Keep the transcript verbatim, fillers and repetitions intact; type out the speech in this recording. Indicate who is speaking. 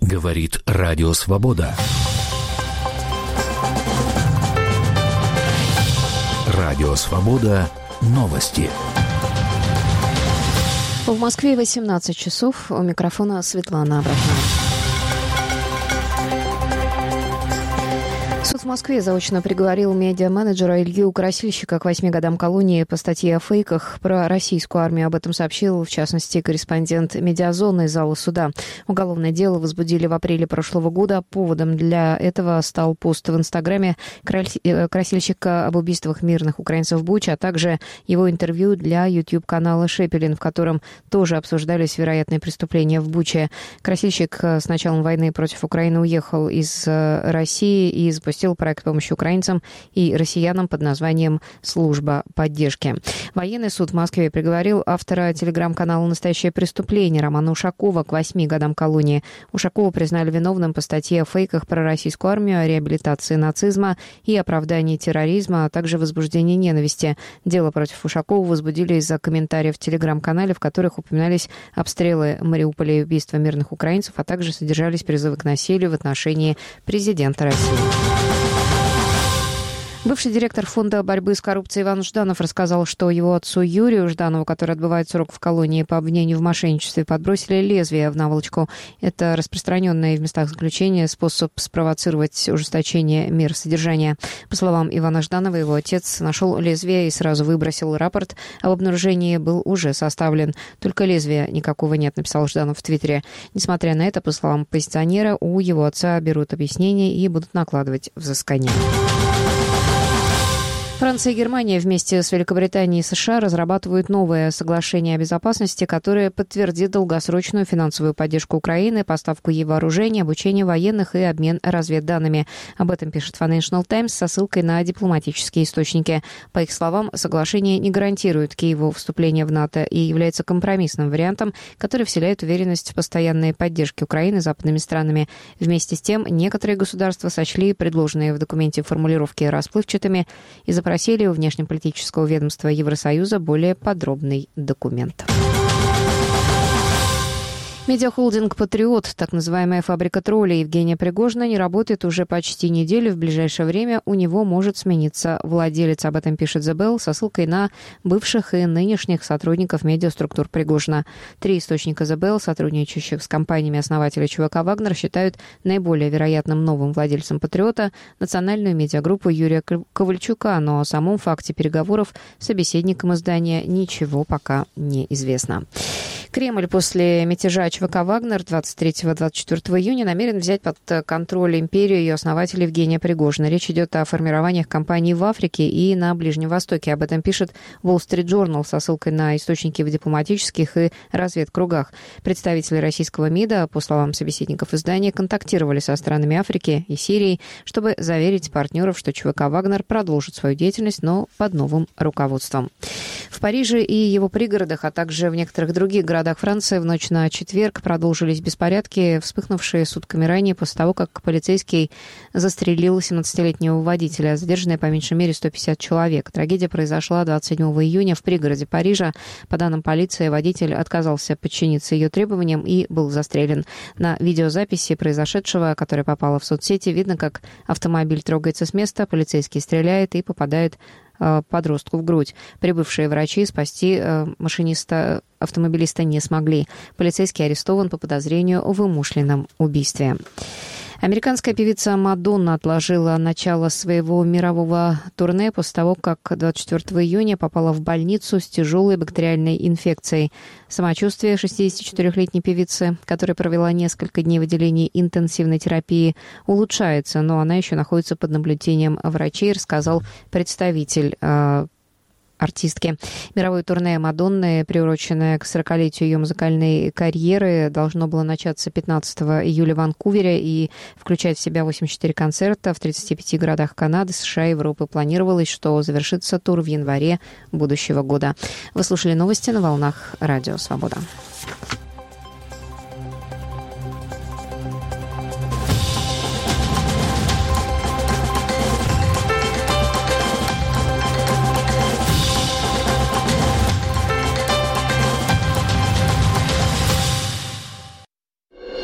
Speaker 1: Говорит Радио Свобода. Радио Свобода. Новости.
Speaker 2: В Москве восемнадцать часов. У микрофона Светлана Абрахман. Суд в Москве заочно приговорил медиа-менеджера Илью Красильщика к восьми годам колонии по статье о фейках про российскую армию. Об этом сообщил, в частности, корреспондент «Медиазоны» из зала суда. Уголовное дело возбудили в апреле прошлого года. Поводом для этого стал пост в Инстаграме Красильщика об убийствах мирных украинцев в Буче, а также его интервью для YouTube-канала «Шепелин», в котором тоже обсуждались вероятные преступления в Буче. Красильщик с началом войны против Украины уехал из России и запустил проект помощи украинцам и россиянам под названием «Служба поддержки». Военный суд в Москве приговорил автора телеграм-канала «Настоящее преступление» Романа Ушакова к восьми годам колонии. Ушакова признали виновным по статье о фейках про российскую армию, о реабилитации нацизма и оправдании терроризма, а также возбуждении ненависти. Дело против Ушакова возбудили из-за комментариев в телеграм-канале, в которых упоминались обстрелы Мариуполя и убийства мирных украинцев, а также содержались призывы к насилию в отношении президента России. Бывший директор фонда борьбы с коррупцией Иван Жданов рассказал, что его отцу Юрию Жданову, который отбывает срок в колонии по обвинению в мошенничестве, подбросили лезвие в наволочку. Это распространенный в местах заключения способ спровоцировать ужесточение мер содержания. По словам Ивана Жданова, его отец нашел лезвие и сразу выбросил рапорт. Об обнаружении был уже составлен. Только лезвия никакого нет, написал Жданов в Твиттере. Несмотря на это, по словам оппозиционера, у его отца берут объяснения и будут накладывать взыскание. Франция и Германия вместе с Великобританией и США разрабатывают новое соглашение о безопасности, которое подтвердит долгосрочную финансовую поддержку Украины, поставку ей вооружений, обучение военных и обмен разведданными. Об этом пишет Financial Times со ссылкой на дипломатические источники. По их словам, соглашение не гарантирует Киеву вступление в НАТО и является компромиссным вариантом, который вселяет уверенность в постоянной поддержке Украины западными странами. Вместе с тем, некоторые государства сочли предложенные в документе формулировки расплывчатыми и запросили у внешнеполитического ведомства Евросоюза более подробный документ. Медиахолдинг «Патриот», так называемая фабрика троллей Евгения Пригожина, не работает уже почти неделю. В ближайшее время у него может смениться владелец. Об этом пишет The Bell со ссылкой на бывших и нынешних сотрудников медиаструктур Пригожина. Три источника The Bell, сотрудничающих с компаниями основателя ЧВК «Вагнер», считают наиболее вероятным новым владельцем «Патриота» национальную медиагруппу Юрия Ковальчука, но о самом факте переговоров с собеседником издания ничего пока не известно. Кремль после мятежа ЧВК «Вагнер» двадцать третьего — двадцать четвёртого июня намерен взять под контроль империю ее основателя Евгения Пригожина. Речь идет о формированиях компаний в Африке и на Ближнем Востоке. Об этом пишет Wall Street Journal со ссылкой на источники в дипломатических и разведкругах. Представители российского МИДа, по словам собеседников издания, контактировали со странами Африки и Сирии, чтобы заверить партнеров, что ЧВК «Вагнер» продолжит свою деятельность, но под новым руководством. В Париже и его пригородах, а также в некоторых других городах Франции в ночь на четверг продолжились беспорядки, вспыхнувшие сутками ранее после того, как полицейский застрелил семнадцатилетнего водителя. Задержанные по меньшей мере сто пятьдесят человек. Трагедия произошла двадцать седьмого июня в пригороде Парижа. По данным полиции, водитель отказался подчиниться ее требованиям и был застрелен. На видеозаписи произошедшего, которая попала в соцсети, видно, как автомобиль трогается с места, полицейский стреляет и попадает подростку в грудь. Прибывшие врачи спасти машиниста, автомобилиста не смогли. Полицейский арестован по подозрению в умышленном убийстве. Американская певица Мадонна отложила начало своего мирового турне после того, как двадцать четвёртого июня попала в больницу с тяжелой бактериальной инфекцией. Самочувствие шестидесятичетырёхлетней певицы, которая провела несколько дней в отделении интенсивной терапии, улучшается, но она еще находится под наблюдением врачей, рассказал представитель э, артистки. Мировое турне Мадонны, приуроченное к сорокалетию ее музыкальной карьеры, должно было начаться пятнадцатого июля в Ванкувере и включать в себя восемьдесят четыре концерта в тридцати пяти городах Канады, США и Европы. Планировалось, что завершится тур в январе будущего года. Вы слушали новости на волнах Радио Свобода.